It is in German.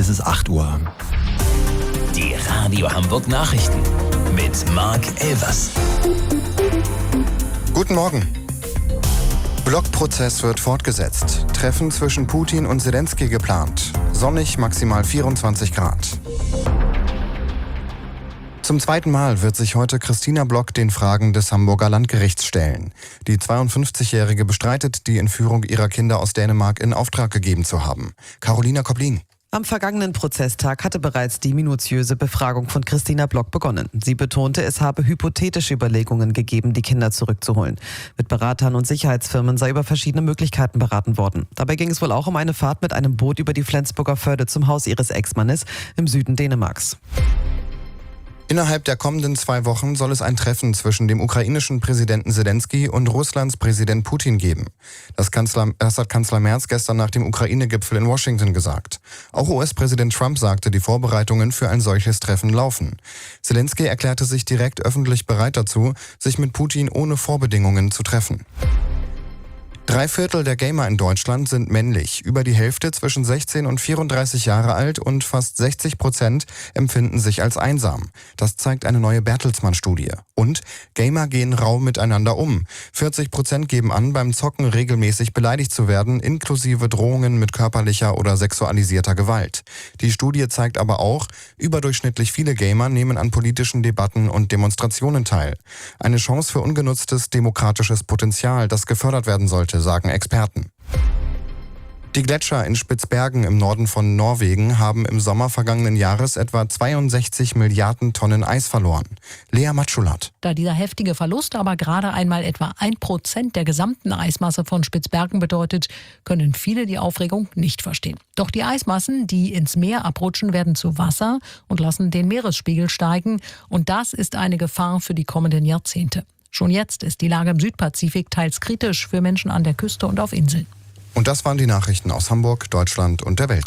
Es ist 8 Uhr. Die Radio Hamburg Nachrichten mit Marc Elvers. Guten Morgen. Blockprozess wird fortgesetzt. Treffen zwischen Putin und Zelensky geplant. Sonnig, maximal 24 Grad. Zum zweiten Mal wird sich heute Christina Block den Fragen des Hamburger Landgerichts stellen. Die 52-Jährige bestreitet, die Entführung ihrer Kinder aus Dänemark in Auftrag gegeben zu haben. Carolina Koblin. Am vergangenen Prozesstag hatte bereits die minutiöse Befragung von Christina Block begonnen. Sie betonte, es habe hypothetische Überlegungen gegeben, die Kinder zurückzuholen. Mit Beratern und Sicherheitsfirmen sei über verschiedene Möglichkeiten beraten worden. Dabei ging es wohl auch um eine Fahrt mit einem Boot über die Flensburger Förde zum Haus ihres Ex-Mannes im Süden Dänemarks. Innerhalb der kommenden 2 Wochen soll es ein Treffen zwischen dem ukrainischen Präsidenten Zelensky und Russlands Präsident Putin geben. Das hat Kanzler Merz gestern nach dem Ukraine-Gipfel in Washington gesagt. Auch US-Präsident Trump sagte, die Vorbereitungen für ein solches Treffen laufen. Zelensky erklärte sich direkt öffentlich bereit dazu, sich mit Putin ohne Vorbedingungen zu treffen. 3/4 der Gamer in Deutschland sind männlich. Über die Hälfte zwischen 16 und 34 Jahre alt und fast 60% empfinden sich als einsam. Das zeigt eine neue Bertelsmann-Studie. Und Gamer gehen rau miteinander um. 40% geben an, beim Zocken regelmäßig beleidigt zu werden, inklusive Drohungen mit körperlicher oder sexualisierter Gewalt. Die Studie zeigt aber auch, überdurchschnittlich viele Gamer nehmen an politischen Debatten und Demonstrationen teil. Eine Chance für ungenutztes demokratisches Potenzial, das gefördert werden sollte, sagen Experten. Die Gletscher in Spitzbergen im Norden von Norwegen haben im Sommer vergangenen Jahres etwa 62 Milliarden Tonnen Eis verloren. Lea Matschulat. Da dieser heftige Verlust aber gerade einmal etwa 1% der gesamten Eismasse von Spitzbergen bedeutet, können viele die Aufregung nicht verstehen. Doch die Eismassen, die ins Meer abrutschen, werden zu Wasser und lassen den Meeresspiegel steigen. Und das ist eine Gefahr für die kommenden Jahrzehnte. Schon jetzt ist die Lage im Südpazifik teils kritisch für Menschen an der Küste und auf Inseln. Und das waren die Nachrichten aus Hamburg, Deutschland und der Welt.